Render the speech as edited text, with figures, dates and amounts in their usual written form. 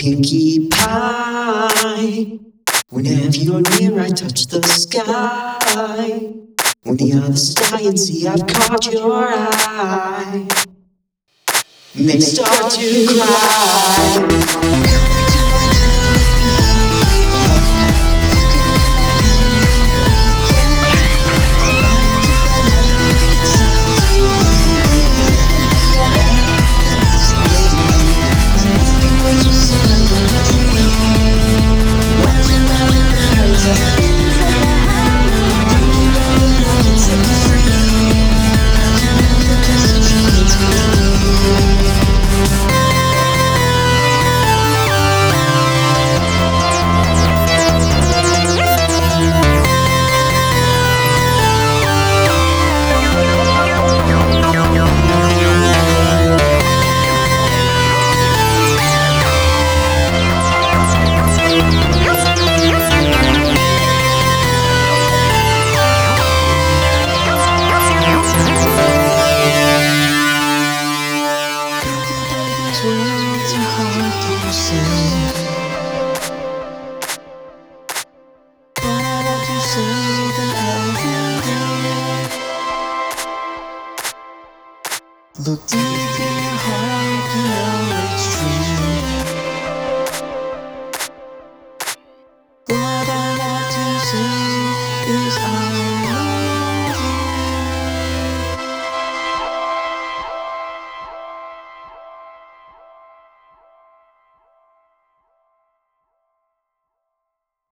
pinkie pie. Whenever you're near, I touch the sky. On the other side and see I've caught your eye. And they start to cry. Words are hard to say, but I want to say them every day. Look deep in your heart to know it's true. What I want to say is I love you.